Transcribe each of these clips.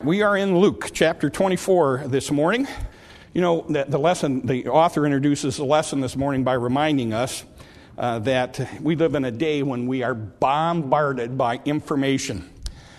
We are in Luke chapter 24 this morning. You know, that the author introduces the lesson this morning by reminding us that we live in a day when we are bombarded by information.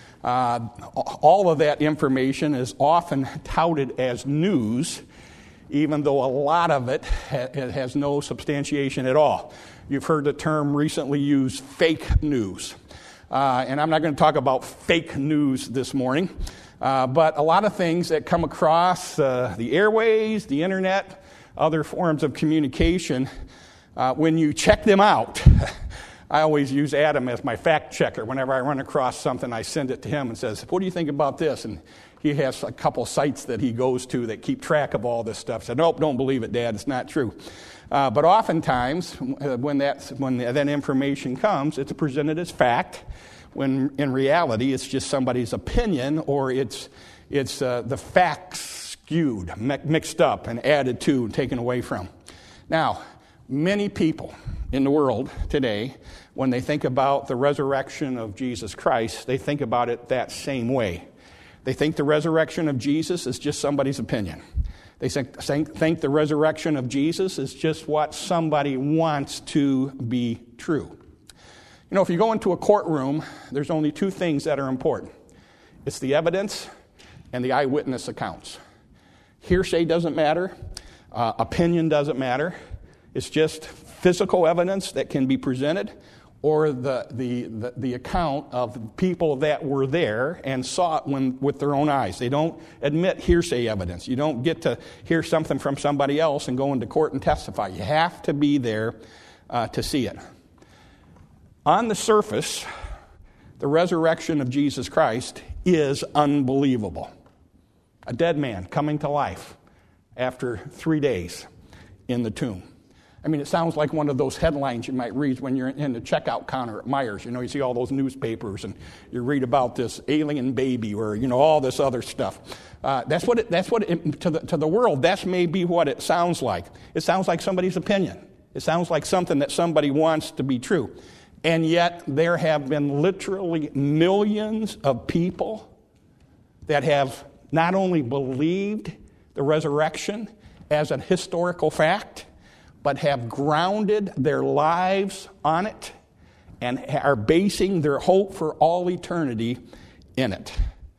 All of that information is often touted as news, even though a lot of it has no substantiation at all. You've heard the term recently used, fake news. And I'm not going to talk about fake news this morning. But a lot of things that come across the airways, the internet, other forms of communication, when you check them out, I always use Adam as my fact checker. Whenever I run across something, I send it to him and says, "What do you think about this?" And he has a couple sites that he goes to that keep track of all this stuff. I said, "Nope, don't believe it, Dad. It's not true." But oftentimes, when that information comes, it's presented as fact, when in reality it's just somebody's opinion, or it's the facts skewed, mixed up, and added to and taken away from. Now, many people in the world today, when they think about the resurrection of Jesus Christ, they think about it that same way. They think the resurrection of Jesus is just somebody's opinion. They think the resurrection of Jesus is just what somebody wants to be true. You know, if you go into a courtroom, there's only two things that are important. It's the evidence and the eyewitness accounts. Hearsay doesn't matter. Opinion doesn't matter. It's just physical evidence that can be presented, or the account of people that were there and saw it with their own eyes. They don't admit hearsay evidence. You don't get to hear something from somebody else and go into court and testify. You have to be there to see it. On the surface, the resurrection of Jesus Christ is unbelievable. A dead man coming to life after 3 days in the tomb. I mean, it sounds like one of those headlines you might read when you're in the checkout counter at Meijer's. You know, you see all those newspapers and you read about this alien baby, or, you know, all this other stuff. To the world, that's maybe what it sounds like. It sounds like somebody's opinion. It sounds like something that somebody wants to be true. And yet there have been literally millions of people that have not only believed the resurrection as a historical fact, but have grounded their lives on it and are basing their hope for all eternity in it.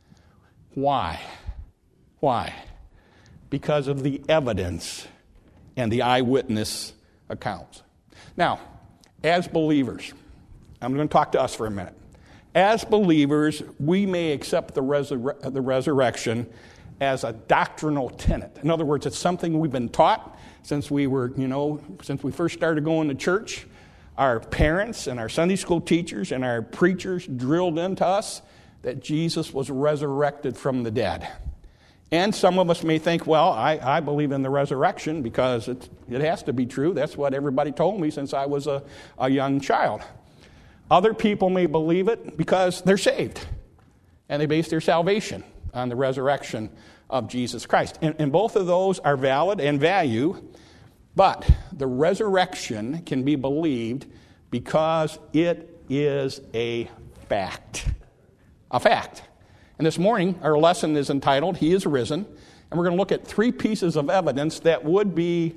Why? Why? Because of the evidence and the eyewitness accounts. Now, as believers, I'm going to talk to us for a minute. As believers, we may accept the resurrection as a doctrinal tenet. In other words, it's something we've been taught since we first started going to church. Our parents and our Sunday school teachers and our preachers drilled into us that Jesus was resurrected from the dead. And some of us may think, well, I believe in the resurrection because it has to be true. That's what everybody told me since I was a young child. Other people may believe it because they're saved, and they base their salvation on the resurrection of Jesus Christ. And both of those are valid and value, but the resurrection can be believed because it is a fact. A fact. And this morning, our lesson is entitled, "He is Risen," and we're going to look at three pieces of evidence that would be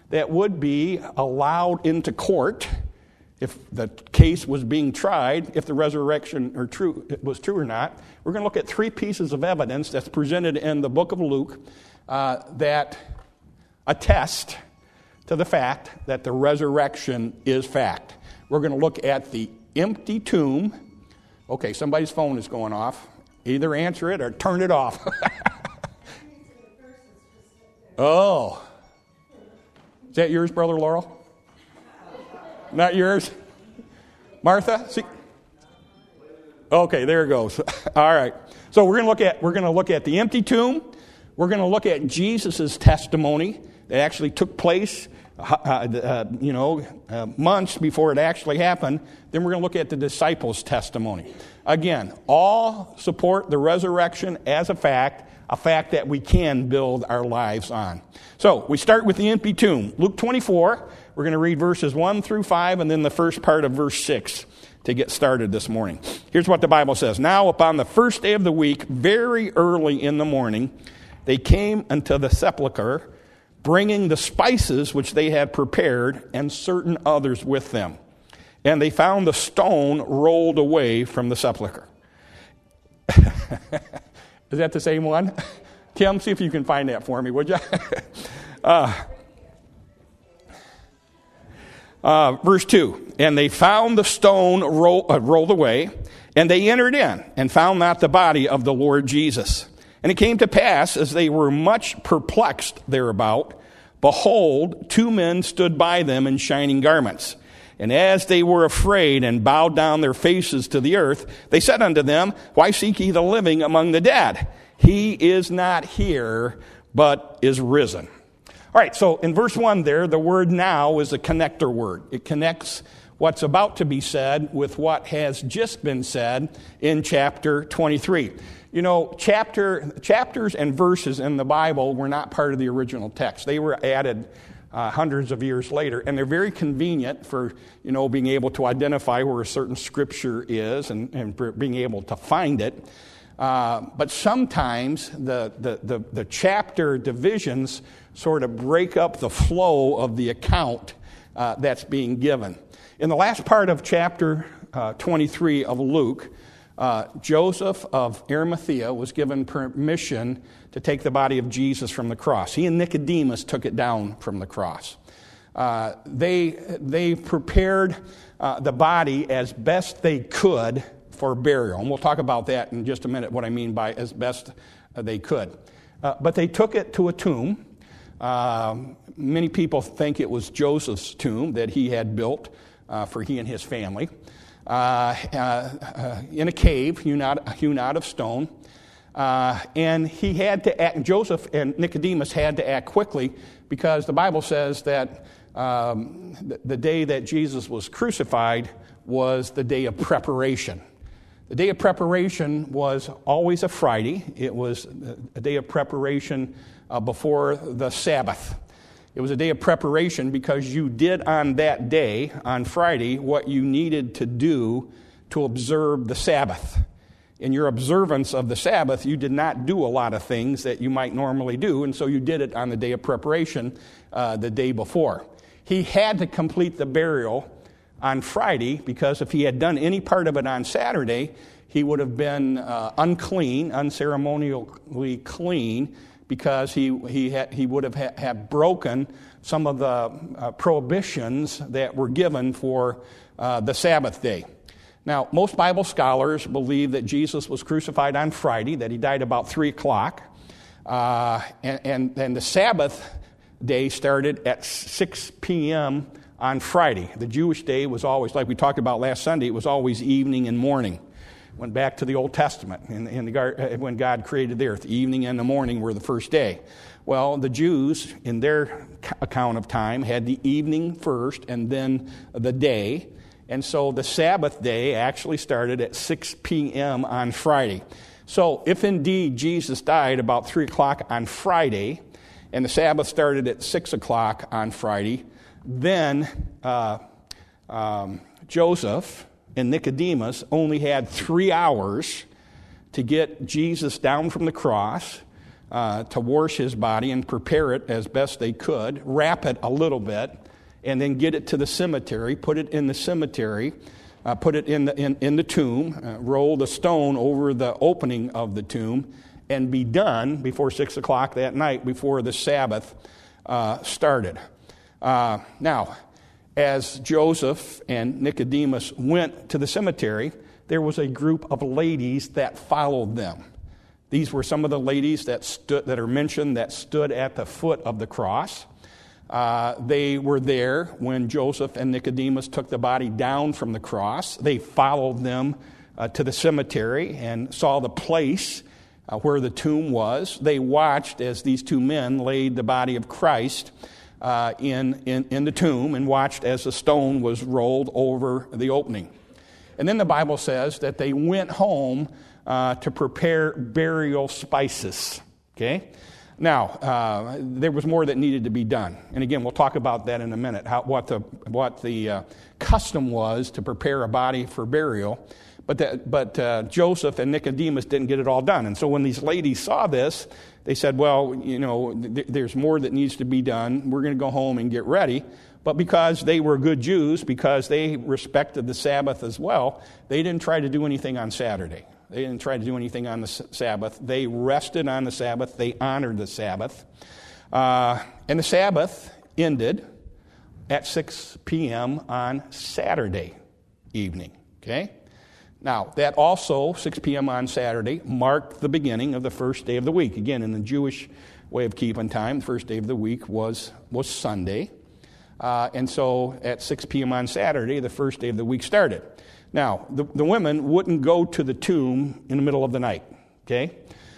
allowed into court if the case was being tried, if the resurrection was true or not. We're going to look at three pieces of evidence that's presented in the book of Luke that attest to the fact that the resurrection is fact. We're going to look at the empty tomb. Okay, somebody's phone is going off. Either answer it or turn it off. Oh. Is that yours, Brother Laurel? Not yours? Martha? See? Okay, there it goes. All right. So we're going to look at the empty tomb. We're going to look at Jesus' testimony that actually took place months before it actually happened. Then we're going to look at the disciples' testimony. Again, all support the resurrection as a fact that we can build our lives on. So we start with the empty tomb. Luke 24, we're going to read verses 1 through 5 and then the first part of verse 6 to get started this morning. Here's what the Bible says. Now, upon the first day of the week, very early in the morning, they came unto the sepulchre, bringing the spices which they had prepared, and certain others with them. And they found the stone rolled away from the sepulchre. Is that the same one? Tim, see if you can find that for me, would you? Verse 2, and they found the stone rolled away, and they entered in, and found not the body of the Lord Jesus. And it came to pass, as they were much perplexed thereabout, behold, two men stood by them in shining garments. And as they were afraid and bowed down their faces to the earth, they said unto them, Why seek ye the living among the dead? He is not here, but is risen. All right, so in verse 1 there, the word now is a connector word. It connects what's about to be said with what has just been said in chapter 23. You know, chapters and verses in the Bible were not part of the original text. They were added hundreds of years later, and they're very convenient for, being able to identify where a certain scripture is and being able to find it. But sometimes the chapter divisions sort of break up the flow of the account that's being given. In the last part of chapter 23 of Luke, Joseph of Arimathea was given permission to take the body of Jesus from the cross. He and Nicodemus took it down from the cross. They prepared the body as best they could for burial. And we'll talk about that in just a minute, what I mean by as best they could. But they took it to a tomb. Many people think it was Joseph's tomb that he had built for he and his family. In a cave hewn out of stone. And he had to act, Joseph and Nicodemus had to act quickly because the Bible says that the day that Jesus was crucified was the day of preparation. The day of preparation was always a Friday. It was a day of preparation before the Sabbath. It was a day of preparation because you did on that day, on Friday, what you needed to do to observe the Sabbath. In your observance of the Sabbath, you did not do a lot of things that you might normally do, and so you did it on the day of preparation the day before. He had to complete the burial on Friday, because if he had done any part of it on Saturday, he would have been unclean, unceremonially clean, because he would have broken some of the prohibitions that were given for the Sabbath day. Now, most Bible scholars believe that Jesus was crucified on Friday, that he died about 3 o'clock, and the Sabbath day started at 6 p.m. on Friday. The Jewish day was always, like we talked about last Sunday, it was always evening and morning. Went back to the Old Testament when God created the earth. Evening and the morning were the first day. Well, the Jews, in their account of time, had the evening first and then the day. And so the Sabbath day actually started at 6 p.m. on Friday. So if indeed Jesus died about 3 o'clock on Friday, and the Sabbath started at 6 o'clock on Friday, then Joseph and Nicodemus only had 3 hours to get Jesus down from the cross, to wash his body and prepare it as best they could, wrap it a little bit, and then get it to the cemetery, put it in the cemetery, put it in the tomb, roll the stone over the opening of the tomb, and be done before 6 o'clock that night, before the Sabbath started. Now, as Joseph and Nicodemus went to the cemetery, there was a group of ladies that followed them. These were some of the ladies that are mentioned that stood at the foot of the cross. They were there when Joseph and Nicodemus took the body down from the cross. They followed them to the cemetery and saw the place where the tomb was. They watched as these two men laid the body of Christ in the tomb, and watched as the stone was rolled over the opening. And then the Bible says that they went home to prepare burial spices. Okay? Now, there was more that needed to be done. And again, we'll talk about that in a minute, what the custom was to prepare a body for burial. But Joseph and Nicodemus didn't get it all done. And so when these ladies saw this, they said, well, there's more that needs to be done. We're going to go home and get ready. But because they were good Jews, because they respected the Sabbath as well, they didn't try to do anything on Saturday. They didn't try to do anything on the Sabbath. They rested on the Sabbath. They honored the Sabbath. And the Sabbath ended at 6 p.m. on Saturday evening. Okay? Now, that also, 6 p.m. on Saturday, marked the beginning of the first day of the week. Again, in the Jewish way of keeping time, the first day of the week was Sunday. And so at 6 p.m. on Saturday, the first day of the week started. Now, the women wouldn't go to the tomb in the middle of the night, okay?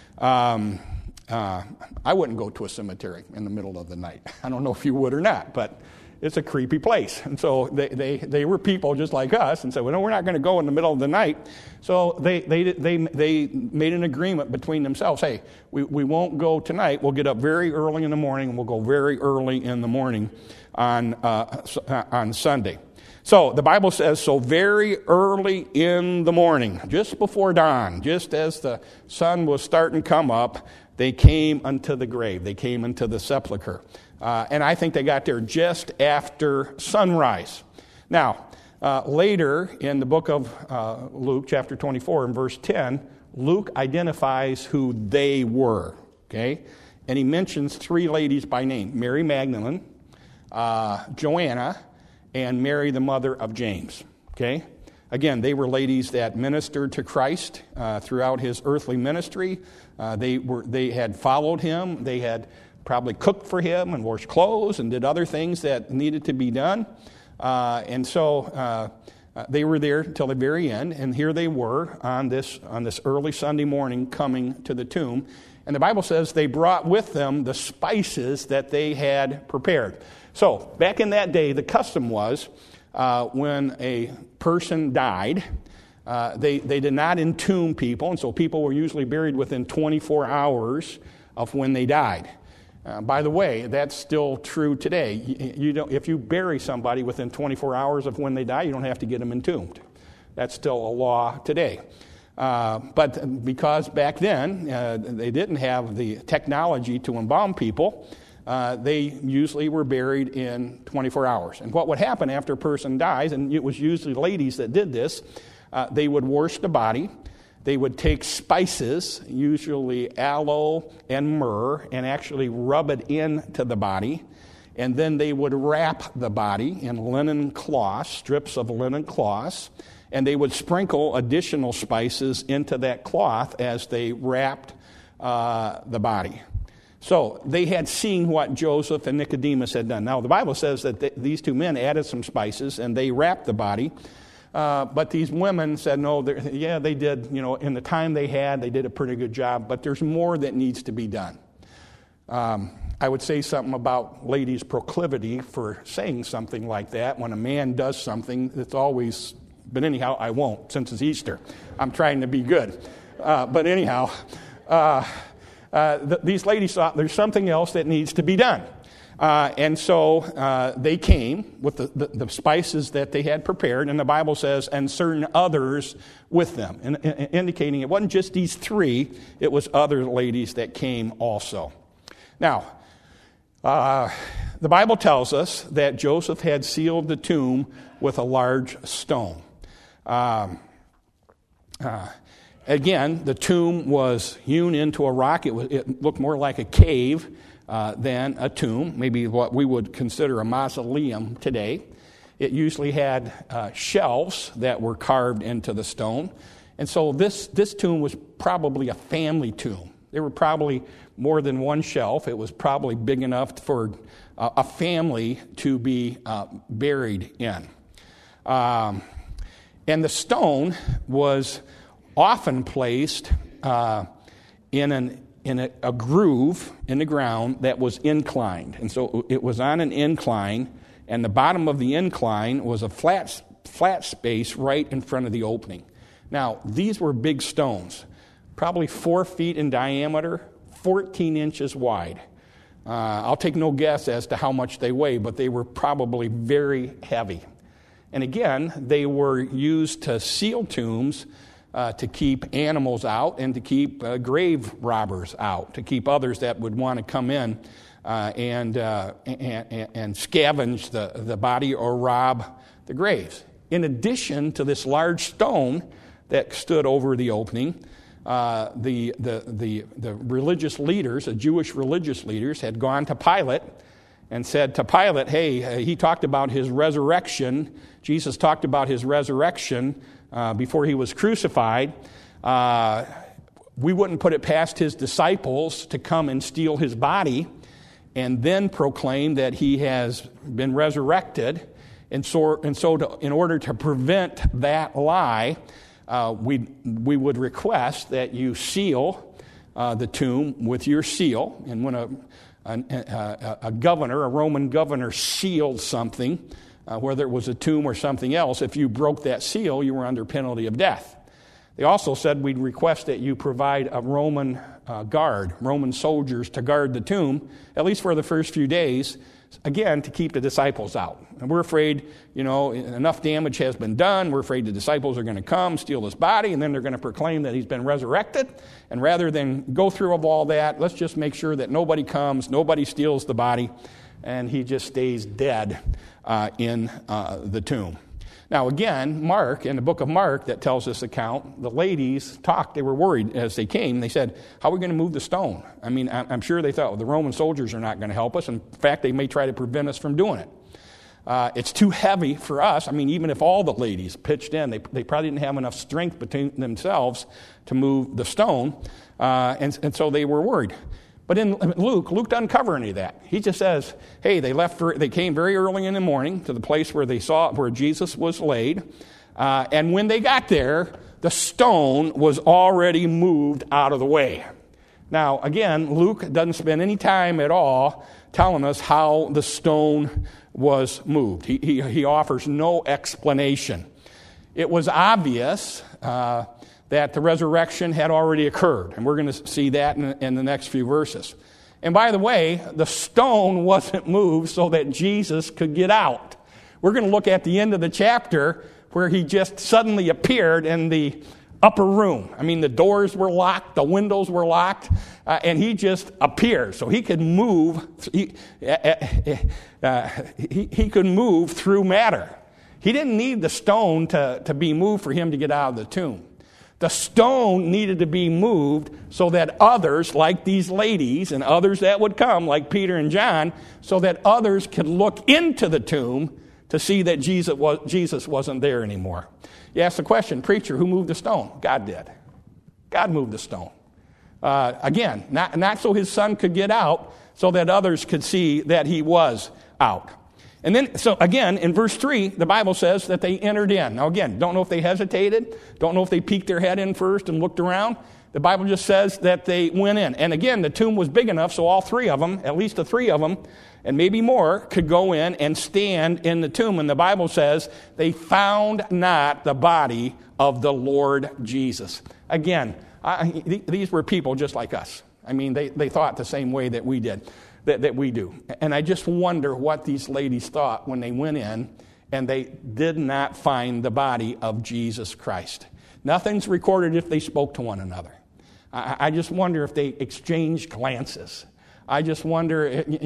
I wouldn't go to a cemetery in the middle of the night. I don't know if you would or not, but it's a creepy place. And so they were people just like us and said, well, no, we're not going to go in the middle of the night. So they made an agreement between themselves. Hey, we won't go tonight. We'll get up very early in the morning, and we'll go very early in the morning on Sunday. So the Bible says, so very early in the morning, just before dawn, just as the sun was starting to come up, they came unto the grave. They came into the sepulcher. And I think they got there just after sunrise. Now, later in the book of Luke, chapter 24, and verse 10, Luke identifies who they were, okay? And he mentions three ladies by name, Mary Magdalene, Joanna, and Mary, the mother of James, okay? Again, they were ladies that ministered to Christ throughout his earthly ministry. They had followed him. They had probably cooked for him and washed clothes and did other things that needed to be done. And so they were there till the very end. And here they were on this early Sunday morning coming to the tomb. And the Bible says they brought with them the spices that they had prepared. So back in that day, the custom was when a person died, they did not entomb people. And so people were usually buried within 24 hours of when they died. By the way, that's still true today. If you bury somebody within 24 hours of when they die, you don't have to get them entombed. That's still a law today. But because back then they didn't have the technology to embalm people, they usually were buried in 24 hours. And what would happen after a person dies, and it was usually ladies that did this, they would wash the body. They would take spices, usually aloe and myrrh, and actually rub it into the body. And then they would wrap the body in linen cloths, strips of linen cloths, and they would sprinkle additional spices into that cloth as they wrapped the body. So they had seen what Joseph and Nicodemus had done. Now, the Bible says that these two men added some spices, and they wrapped the body. But these women said, no, they did, in the time they had, they did a pretty good job, but there's more that needs to be done. I would say something about ladies' proclivity for saying something like that. When a man does something, it's always, but anyhow, I won't, since it's Easter. I'm trying to be good. But anyhow, these ladies thought there's something else that needs to be done. And so they came with the spices that they had prepared, and the Bible says, and certain others with them, indicating it wasn't just these three, it was other ladies that came also. Now, the Bible tells us that Joseph had sealed the tomb with a large stone. Again, the tomb was hewn into a rock. It looked more like a cave than a tomb, maybe what we would consider a mausoleum today. It usually had shelves that were carved into the stone. And so this tomb was probably a family tomb. There were probably more than one shelf. It was probably big enough for a family to be buried in. And the stone was often placed in a groove in the ground that was inclined. And so it was on an incline, and the bottom of the incline was a flat space right in front of the opening. Now, these were big stones, probably 4 feet in diameter, 14 inches wide. I'll take no guess as to how much they weigh, but they were probably very heavy. And again, they were used to seal tombs to keep animals out and to keep grave robbers out, to keep others that would want to come in and scavenge the body or rob the graves. In addition to this large stone that stood over the opening, the religious leaders, the Jewish religious leaders, had gone to Pilate and said to Pilate, hey, he talked about his resurrection. Jesus talked about his resurrection before he was crucified. We wouldn't put it past his disciples to come and steal his body and then proclaim that he has been resurrected. And so in order to prevent that lie, we would request that you seal the tomb with your seal. And when a governor, a Roman governor, sealed something, whether it was a tomb or something else, if you broke that seal, you were under penalty of death. They also said we'd request that you provide a Roman guard, Roman soldiers to guard the tomb, at least for the first few days, again, to keep the disciples out. And we're afraid, enough damage has been done. We're afraid the disciples are going to come, steal his body, and then they're going to proclaim that he's been resurrected. And rather than go through all that, let's just make sure that nobody comes, nobody steals the body, and he just stays dead in the tomb. Now, again, Mark, in the book of Mark that tells this account, the ladies talked. They were worried as they came. They said, how are we going to move the stone? I mean, I'm sure they thought, well, the Roman soldiers are not going to help us. In fact, they may try to prevent us from doing it. It's too heavy for us. I mean, even if all the ladies pitched in, they probably didn't have enough strength between themselves to move the stone. And so they were worried. But in Luke doesn't cover any of that. He just says, hey, they came very early in the morning to the place where they saw where Jesus was laid. And when they got there, the stone was already moved out of the way. Now, again, Luke doesn't spend any time at all telling us how the stone was moved. He offers no explanation. It was obvious that the resurrection had already occurred. And we're going to see that in the next few verses. And by the way, the stone wasn't moved so that Jesus could get out. We're going to look at the end of the chapter where he just suddenly appeared in the upper room. I mean, the doors were locked, the windows were locked, and he just appeared. So he could move. He could move through matter. He didn't need the stone to be moved for him to get out of the tomb. The stone needed to be moved so that others, like these ladies and others that would come, like Peter and John, so that others could look into the tomb to see that Jesus wasn't there anymore. You ask the question, preacher, who moved the stone? God did. God moved the stone. Again, not so his son could get out, so that others could see that he was out. And then, so again, in verse 3, the Bible says that they entered in. Now again, don't know if they hesitated, don't know if they peeked their head in first and looked around. The Bible just says that they went in. And again, the tomb was big enough so all three of them, at least the three of them, and maybe more, could go in and stand in the tomb. And the Bible says they found not the body of the Lord Jesus. Again, these were people just like us. I mean, they thought the same way that we did. That we do. And I just wonder what these ladies thought when they went in and they did not find the body of Jesus Christ. Nothing's recorded if they spoke to one another. I just wonder if they exchanged glances. I just wonder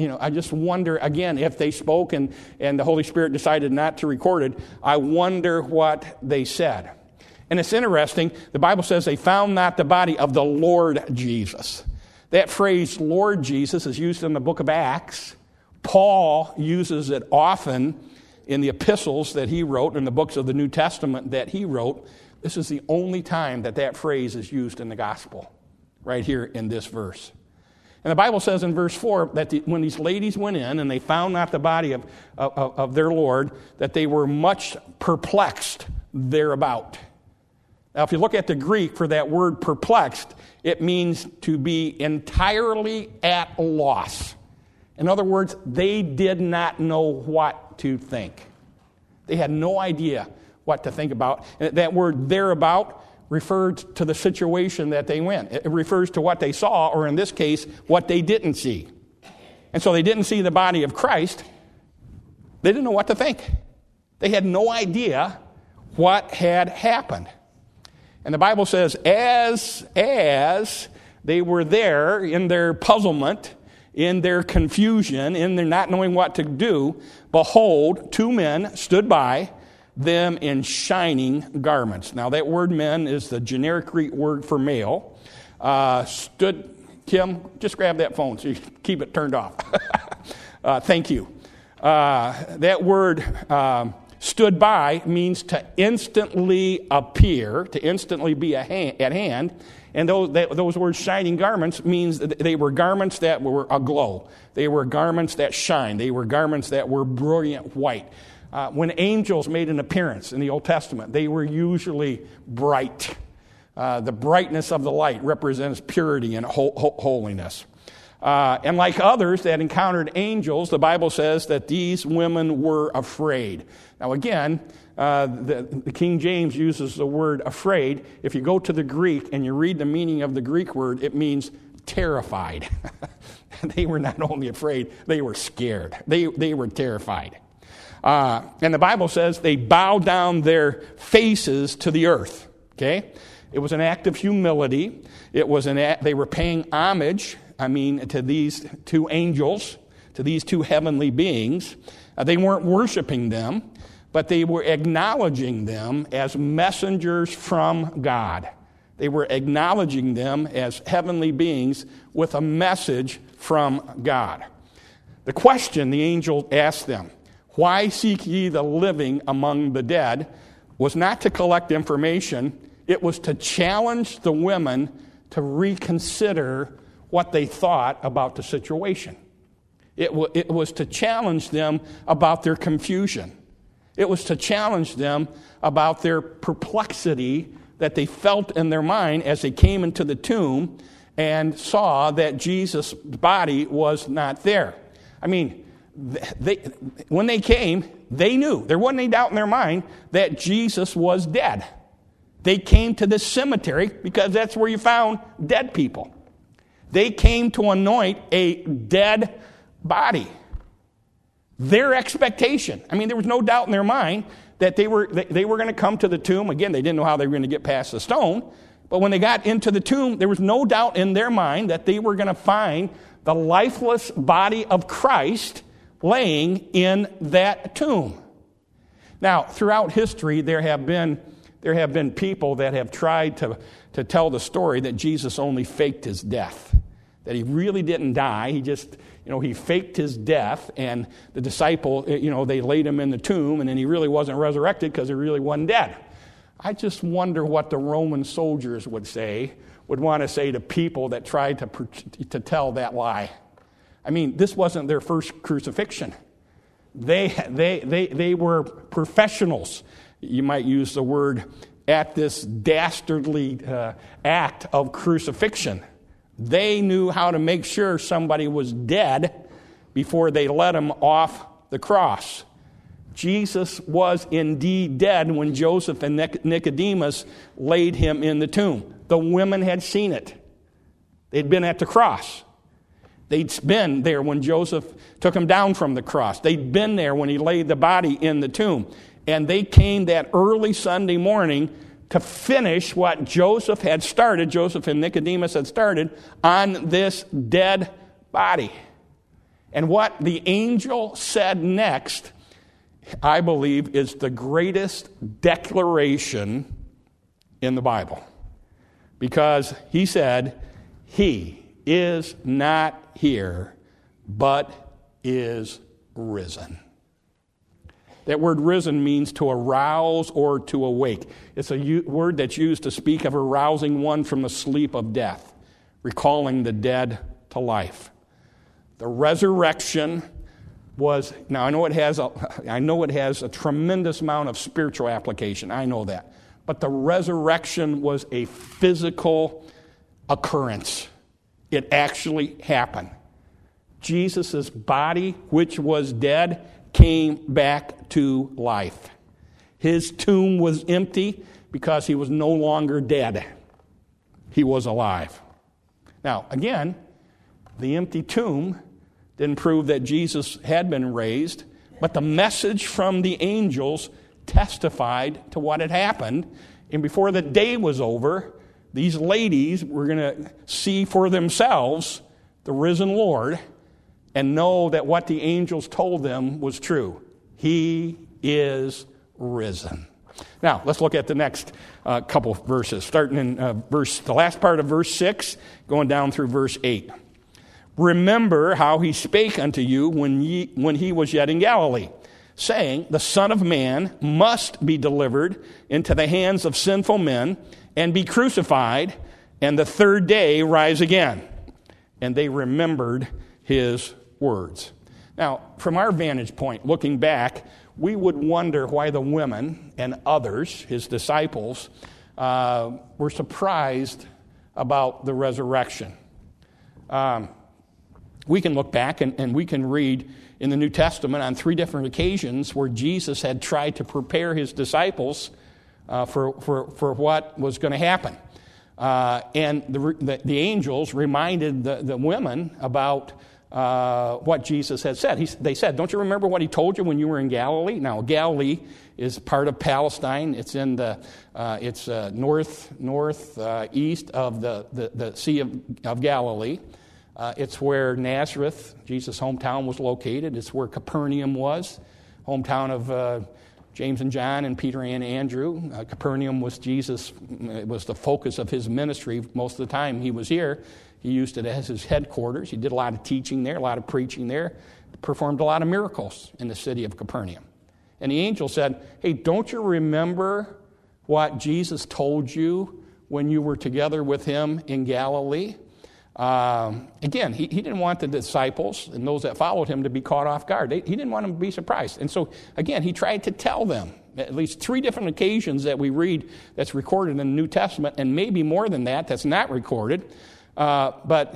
again if they spoke and the Holy Spirit decided not to record it. I wonder what they said. And it's interesting, the Bible says they found not the body of the Lord Jesus. That phrase, Lord Jesus, is used in the book of Acts. Paul uses it often in the epistles that he wrote, in the books of the New Testament that he wrote. This is the only time that phrase is used in the gospel, right here in this verse. And the Bible says in verse 4 that when these ladies went in and they found not the body of their Lord, that they were much perplexed thereabout. Now, if you look at the Greek for that word perplexed, it means to be entirely at a loss. In other words, they did not know what to think. They had no idea what to think about. And that word thereabout referred to the situation that they went. It refers to what they saw, or in this case, what they didn't see. And so they didn't see the body of Christ. They didn't know what to think. They had no idea what had happened. And the Bible says, as they were there in their puzzlement, in their confusion, in their not knowing what to do, behold, two men stood by them in shining garments. Now that word men is the generic Greek word for male. Kim, just grab that phone so you keep it turned off. Thank you. That word stood by means to instantly appear, to instantly be at hand. And those words, shining garments, means that they were garments that were aglow. They were garments that shine. They were garments that were brilliant white. When angels made an appearance in the Old Testament, they were usually bright. The brightness of the light represents purity and holiness. And like others that encountered angels, the Bible says that these women were afraid. Now again, the King James uses the word afraid. If you go to the Greek and you read the meaning of the Greek word, it means terrified. They were not only afraid, they were scared. They were terrified. And the Bible says they bowed down their faces to the earth. Okay? It was an act of humility. It was they were paying homage, to these two angels, to these two heavenly beings. They weren't worshiping them, but they were acknowledging them as messengers from God. They were acknowledging them as heavenly beings with a message from God. The question the angel asked them, "Why seek ye the living among the dead?" was not to collect information. It was to challenge the women to reconsider what they thought about the situation. It was to challenge them about their confusion. It was to challenge them about their perplexity that they felt in their mind as they came into the tomb and saw that Jesus' body was not there. When they came, they knew. There wasn't any doubt in their mind that Jesus was dead. They came to this cemetery because that's where you found dead people. They came to anoint a dead body. Their expectation. There was no doubt in their mind that they were going to come to the tomb. Again, they didn't know how they were going to get past the stone. But when they got into the tomb, there was no doubt in their mind that they were going to find the lifeless body of Christ laying in that tomb. Now, throughout history, there have been people that have tried to tell the story that Jesus only faked his death, that he really didn't die. He just, he faked his death, and the disciple, they laid him in the tomb, and then he really wasn't resurrected because he really wasn't dead. I just wonder what the Roman soldiers would want to say to people that tried to tell that lie. This wasn't their first crucifixion. They were professionals. You might use the word at this dastardly act of crucifixion. They knew how to make sure somebody was dead before they let him off the cross. Jesus was indeed dead when Joseph and Nicodemus laid him in the tomb. The women had seen it. They'd been at the cross. They'd been there when Joseph took him down from the cross. They'd been there when he laid the body in the tomb. And they came that early Sunday morning to finish what Joseph and Nicodemus had started on this dead body. And what the angel said next, I believe, is the greatest declaration in the Bible. Because he said, "He is not here, but is risen." That word risen means to arouse or to awake. It's a word that's used to speak of arousing one from the sleep of death, recalling the dead to life. The resurrection was, now I know it has a tremendous amount of spiritual application. I know that. But the resurrection was a physical occurrence. It actually happened. Jesus' body, which was dead, came back to life. His tomb was empty because he was no longer dead. He was alive. Now, again, the empty tomb didn't prove that Jesus had been raised, but the message from the angels testified to what had happened. And before the day was over, these ladies were going to see for themselves the risen Lord and know that what the angels told them was true. He is risen. Now, let's look at the next couple of verses, starting in the last part of verse 6, going down through verse 8. Remember how he spake unto you when he was yet in Galilee, saying, the Son of Man must be delivered into the hands of sinful men and be crucified, and the third day rise again. And they remembered his words. Now, from our vantage point, looking back, we would wonder why the women and others, his disciples, were surprised about the resurrection. We can look back and we can read in the New Testament on 3 different occasions where Jesus had tried to prepare his disciples for what was going to happen. And the angels reminded the women about what Jesus had said. They said, don't you remember what he told you when you were in Galilee? Now, Galilee is part of Palestine. It's in the northeast of the Sea of Galilee. It's where Nazareth, Jesus' hometown, was located. It's where Capernaum was, hometown of James and John and Peter and Andrew. Capernaum was it was the focus of his ministry most of the time he was here. He used it as his headquarters. He did a lot of teaching there, a lot of preaching there, performed a lot of miracles in the city of Capernaum. And the angel said, hey, don't you remember what Jesus told you when you were together with him in Galilee? Again, he didn't want the disciples and those that followed him to be caught off guard. He didn't want them to be surprised. And so, again, he tried to tell them, at least 3 different occasions that we read that's recorded in the New Testament, and maybe more than that that's not recorded. But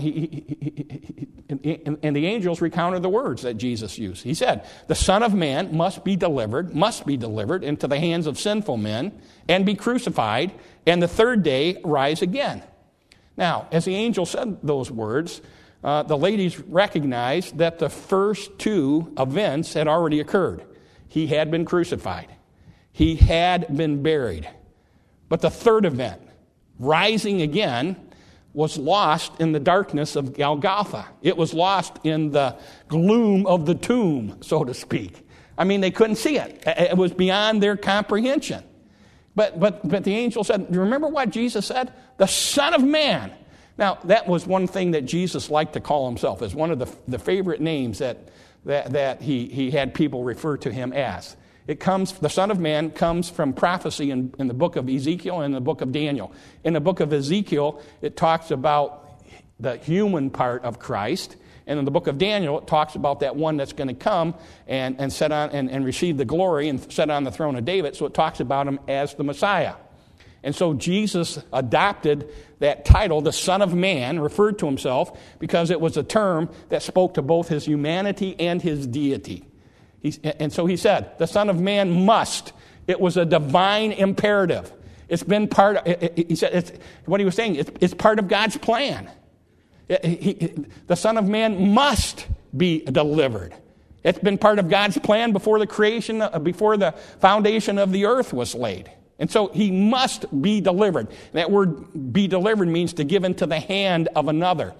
and the angels recounted the words that Jesus used. He said, the Son of Man must be delivered into the hands of sinful men and be crucified, and the third day rise again. Now, as the angel said those words, the ladies recognized that the first 2 events had already occurred. He had been crucified. He had been buried. But the third event, rising again, was lost in the darkness of Golgotha. It was lost in the gloom of the tomb, so to speak. I mean, they couldn't see it. It was beyond their comprehension. But the angel said, remember what Jesus said? The Son of Man. Now, that was one thing that Jesus liked to call himself, as one of the favorite names that he had people refer to him as. The Son of Man comes from prophecy in the book of Ezekiel and the book of Daniel. In the book of Ezekiel, it talks about the human part of Christ. And in the book of Daniel, it talks about that one that's going to come and sit on and receive the glory and sit on the throne of David. So it talks about him as the Messiah. And so Jesus adopted that title, the Son of Man, referred to himself, because it was a term that spoke to both his humanity and his deity. And so he said, the Son of Man must. It was a divine imperative. It's been part of, he said, what he was saying, it's part of God's plan. The Son of Man must be delivered. It's been part of God's plan before the foundation of the earth was laid. And so he must be delivered. That word be delivered means to give into the hand of another.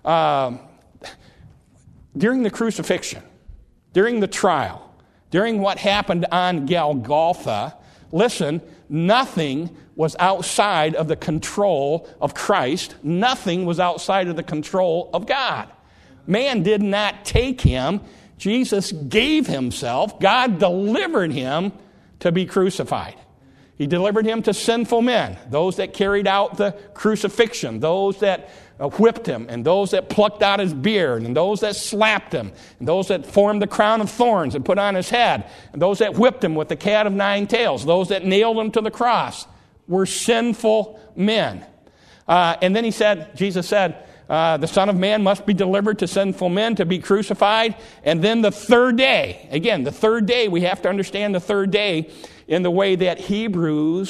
During the crucifixion, during the trial, during what happened on Golgotha, listen, nothing was outside of the control of Christ. Nothing was outside of the control of God. Man did not take him. Jesus gave himself. God delivered him to be crucified. He delivered him to sinful men, those that carried out the crucifixion, those that whipped him, and those that plucked out his beard, and those that slapped him, and those that formed the crown of thorns and put on his head, and those that whipped him with the cat of 9 tails, those that nailed him to the cross were sinful men. And then Jesus said, the Son of Man must be delivered to sinful men to be crucified. And then the third day, again, the third day, we have to understand the third day in the way that the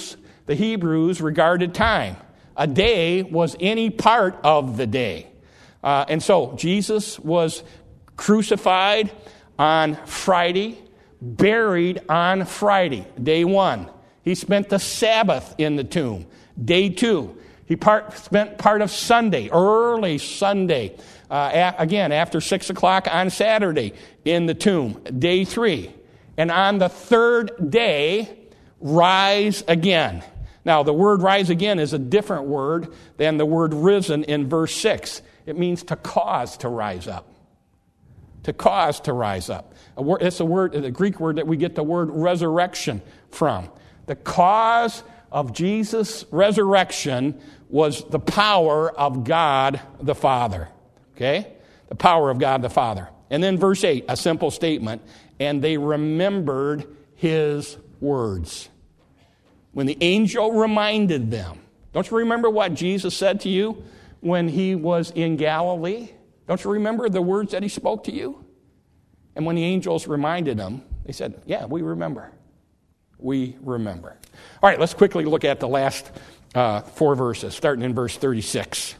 the Hebrews regarded time. A day was any part of the day. And so Jesus was crucified on Friday, buried on Friday, day 1. He spent the Sabbath in the tomb, day 2. He spent part of Sunday, early Sunday, again after 6 o'clock on Saturday, in the tomb, day 3. And on the third day, rise again. Now, the word rise again is a different word than the word risen in verse 6. It means to cause to rise up. To cause to rise up. It's a word, the Greek word that we get the word resurrection from. The cause of Jesus' resurrection was the power of God the Father. Okay? The power of God the Father. And then verse 8, a simple statement. And they remembered his words. When the angel reminded them. Don't you remember what Jesus said to you when he was in Galilee? Don't you remember the words that he spoke to you? And when the angels reminded them, they said, yeah, we remember. We remember. All right, let's quickly look at the last 4 verses, starting in verse 36.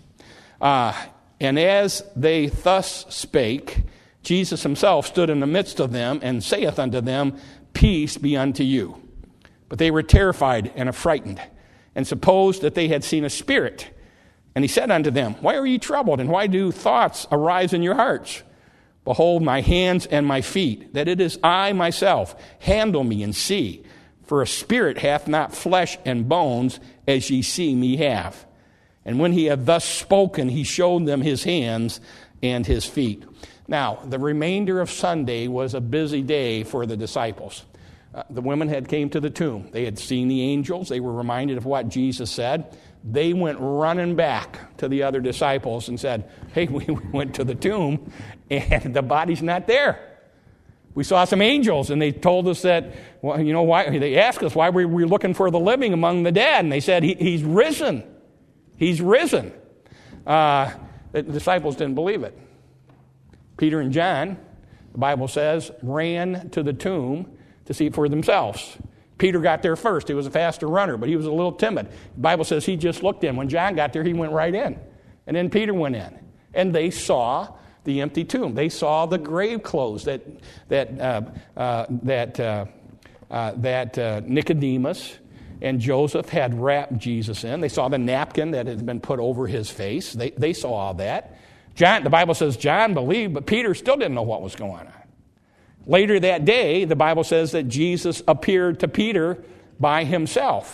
And as they thus spake, Jesus himself stood in the midst of them and saith unto them, Peace be unto you. But they were terrified and affrighted, and supposed that they had seen a spirit. And he said unto them, Why are ye troubled, and why do thoughts arise in your hearts? Behold my hands and my feet, that it is I myself. Handle me and see. For a spirit hath not flesh and bones, as ye see me have. And when he had thus spoken, he showed them his hands and his feet. Now, the remainder of Sunday was a busy day for the disciples. The women had came to the tomb. They had seen the angels. They were reminded of what Jesus said. They went running back to the other disciples and said, Hey, we went to the tomb and the body's not there. We saw some angels and they told us that, well, you know, why? They asked us why we were looking for the living among the dead. And they said, He's risen. He's risen. The disciples didn't believe it. Peter and John, the Bible says, ran to the tomb to see it for themselves. Peter got there first. He was a faster runner, but he was a little timid. The Bible says he just looked in. When John got there, he went right in. And then Peter went in. And they saw the empty tomb. They saw the grave clothes that Nicodemus and Joseph had wrapped Jesus in. They saw the napkin that had been put over his face. They saw all that. John, the Bible says John believed, but Peter still didn't know what was going on. Later that day, the Bible says that Jesus appeared to Peter by himself.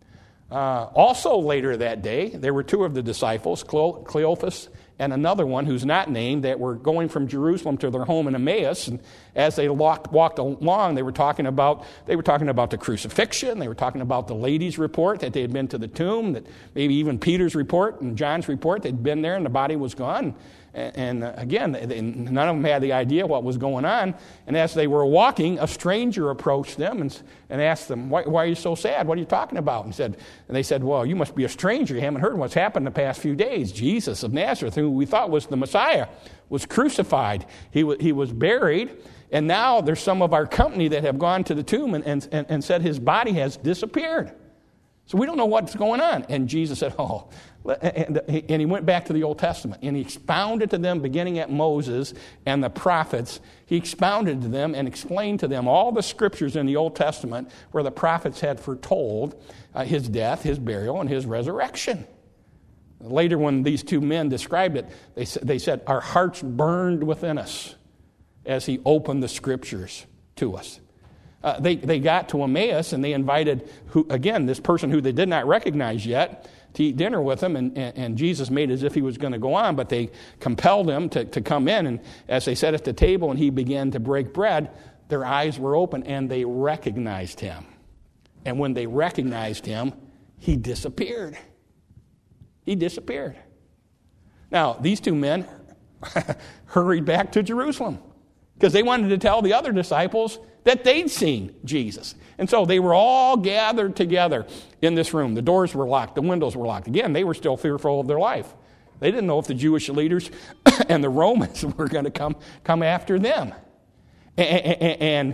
Also later that day, there were 2 of the disciples, Cleophas and another one who's not named, that were going from Jerusalem to their home in Emmaus. And as they walked along, they were talking about the crucifixion. They were talking about the ladies' report that they had been to the tomb, that maybe even Peter's report and John's report, they'd been there and the body was gone. And again, none of them had the idea what was going on. And as they were walking, a stranger approached them and asked them, why are you so sad? What are you talking about? And they said, well, you must be a stranger. You haven't heard what's happened the past few days. Jesus of Nazareth, who we thought was the Messiah, was crucified. He was buried. And now there's some of our company that have gone to the tomb and said his body has disappeared. So we don't know what's going on. And Jesus said, and he went back to the Old Testament. And he expounded to them, beginning at Moses and the prophets. He expounded to them and explained to them all the scriptures in the Old Testament where the prophets had foretold his death, his burial, and his resurrection. Later, when these 2 men described it, they said, our hearts burned within us as he opened the scriptures to us. They got to Emmaus and they invited, this person who they did not recognize yet, to eat dinner with him. And Jesus made as if he was going to go on, but they compelled him to come in. And as they sat at the table and he began to break bread, their eyes were open and they recognized him. And when they recognized him, he disappeared. He disappeared. Now, these 2 men hurried back to Jerusalem because they wanted to tell the other disciples that they'd seen Jesus. And so they were all gathered together in this room. The doors were locked. The windows were locked. Again, they were still fearful of their life. They didn't know if the Jewish leaders and the Romans were going to come after them. And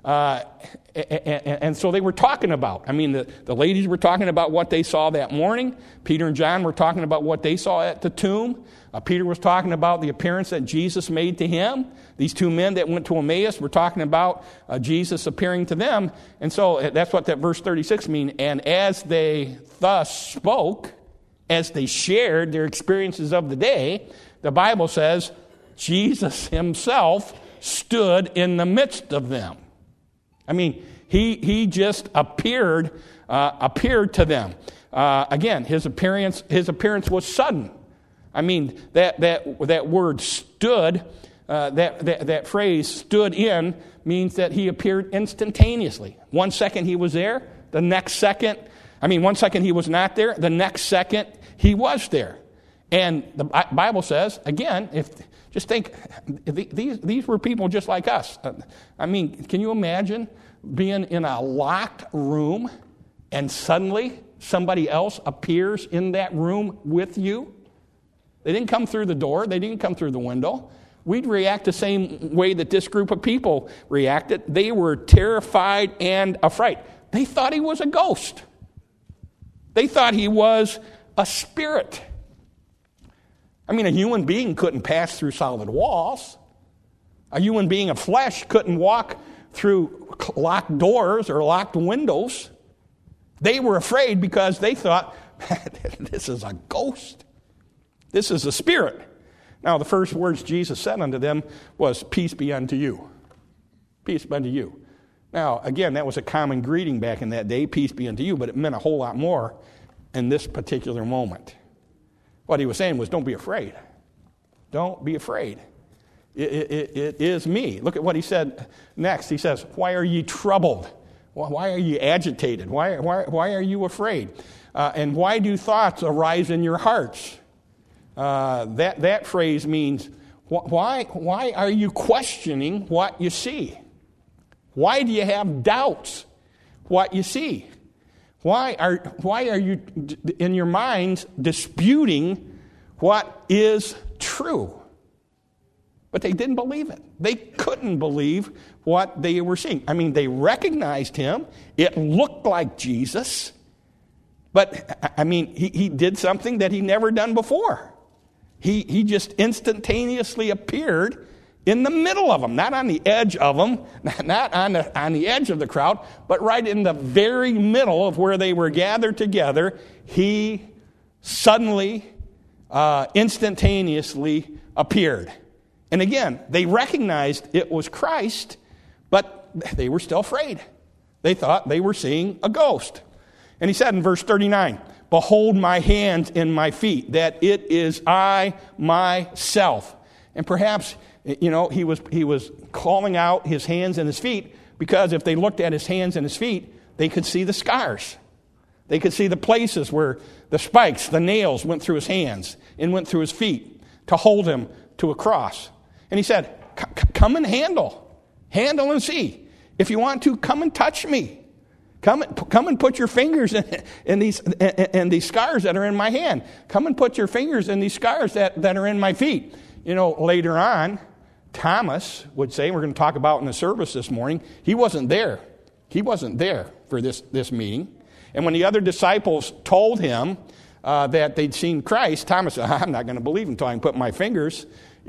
And so they were talking about, the ladies were talking about what they saw that morning. Peter and John were talking about what they saw at the tomb. Peter was talking about the appearance that Jesus made to him. These two men that went to Emmaus were talking about Jesus appearing to them. And so that's what that verse 36 means. And as they thus spoke, as they shared their experiences of the day, the Bible says Jesus himself stood in the midst of them. He just appeared to them. Again, his appearance was sudden. That word stood, that phrase stood in means that he appeared instantaneously. 1 second he was there, the next second, 1 second he was not there, the next second he was there. And the Bible says, again, just think, these were people just like us. Can you imagine being in a locked room and suddenly somebody else appears in that room with you? They didn't come through the door. They didn't come through the window. We'd react the same way that this group of people reacted. They were terrified and afraid. They thought he was a ghost. They thought he was a spirit. A human being couldn't pass through solid walls. A human being of flesh couldn't walk through locked doors or locked windows. They were afraid because they thought, this is a ghost. This is a spirit. Now, the first words Jesus said unto them was, peace be unto you. Peace be unto you. Now, again, that was a common greeting back in that day, peace be unto you, but it meant a whole lot more in this particular moment. What he was saying was, don't be afraid. Don't be afraid. It is me. Look at what he said next. He says, why are ye troubled? Why are you agitated? Why are you afraid? And why do thoughts arise in your hearts? That phrase means, why are you questioning what you see? Why do you have doubts what you see? Why are you in your minds disputing what is true? But they didn't believe it. They couldn't believe what they were seeing. They recognized him. It looked like Jesus. But, he did something that he'd never done before. He just instantaneously appeared in the middle of them, not on the edge of them, not on the edge of the crowd, but right in the very middle of where they were gathered together. He suddenly, instantaneously appeared. And again, they recognized it was Christ, but they were still afraid. They thought they were seeing a ghost. And he said in verse 39, behold my hands and my feet, that it is I myself. And perhaps, he was calling out his hands and his feet, because if they looked at his hands and his feet, they could see the scars. They could see the places where the spikes, the nails went through his hands and went through his feet to hold him to a cross. And he said, come and handle and see. If you want to, come and touch me. Come and put your fingers in these scars that are in my hand. Come and put your fingers in these scars that are in my feet. Later on, Thomas would say, we're going to talk about in the service this morning, he wasn't there. He wasn't there for this meeting. And when the other disciples told him that they'd seen Christ, Thomas said, I'm not going to believe until I can put my fingers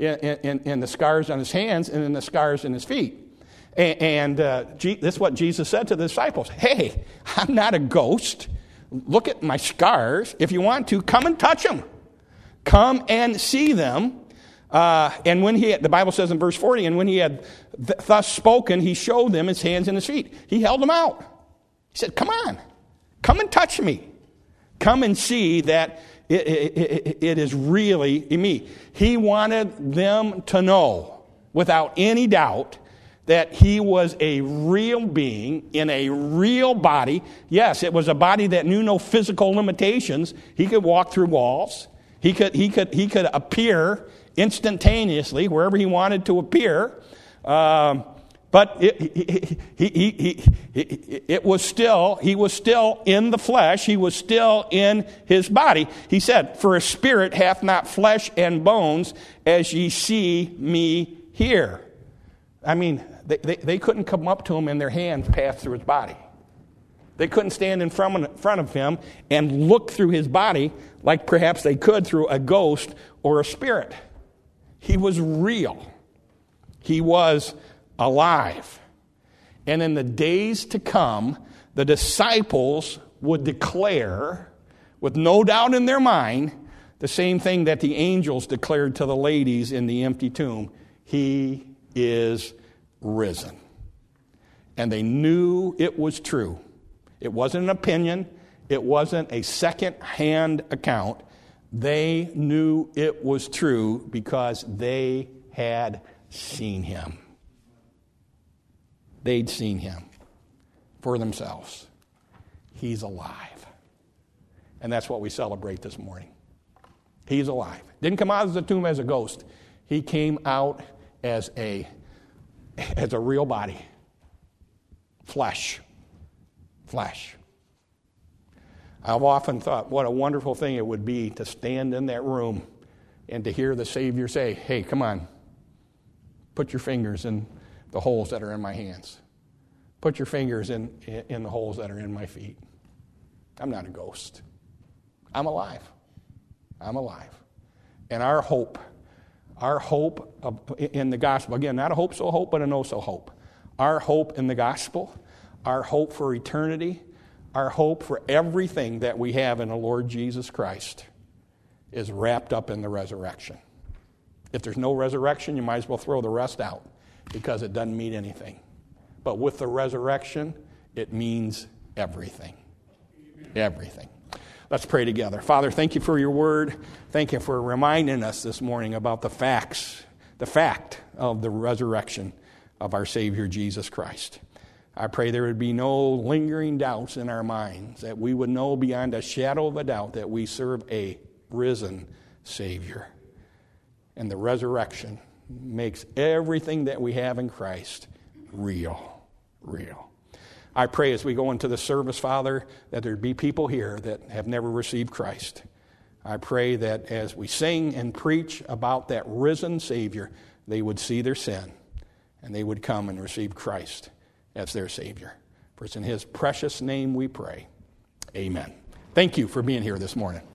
in the scars on his hands and in the scars in his feet. And this is what Jesus said to the disciples. Hey, I'm not a ghost. Look at my scars. If you want to, come and touch them. Come and see them. And when the Bible says in verse 40, and when he had thus spoken, he showed them his hands and his feet. He held them out. He said, come on. Come and touch me. Come and see that it is really me. He wanted them to know without any doubt that he was a real being in a real body. Yes, it was a body that knew no physical limitations. He could walk through walls. He could appear instantaneously wherever he wanted to appear. But it was still, he was still in the flesh. He was still in his body. He said, for a spirit hath not flesh and bones as ye see me here. I mean, they couldn't come up to him and their hands pass through his body. They couldn't stand in front of him and look through his body like perhaps they could through a ghost or a spirit. He was real. He was alive. And in the days to come, the disciples would declare, with no doubt in their mind, the same thing that the angels declared to the ladies in the empty tomb. He is risen. And they knew it was true. It wasn't an opinion. It wasn't a second-hand account. They knew it was true because they had seen him. They'd seen him for themselves. He's alive. And that's what we celebrate this morning. He's alive. Didn't come out of the tomb as a ghost. He came out as a real body. Flesh. I've often thought what a wonderful thing it would be to stand in that room and to hear the Savior say, hey, come on, put your fingers in the holes that are in my hands. Put your fingers in the holes that are in my feet. I'm not a ghost. I'm alive. And our hope in the gospel, again, not a hope so hope, but a no so hope. Our hope in the gospel, our hope for eternity, our hope for everything that we have in the Lord Jesus Christ is wrapped up in the resurrection. If there's no resurrection, you might as well throw the rest out because it doesn't mean anything. But with the resurrection, it means everything. Everything. Let's pray together. Father, thank you for your word. Thank you for reminding us this morning about the fact of the resurrection of our Savior Jesus Christ. I pray there would be no lingering doubts in our minds, that we would know beyond a shadow of a doubt that we serve a risen Savior. And the resurrection makes everything that we have in Christ real. I pray as we go into the service, Father, that there be people here that have never received Christ. I pray that as we sing and preach about that risen Savior, they would see their sin and they would come and receive Christ as their Savior. For it's in His precious name we pray. Amen. Thank you for being here this morning.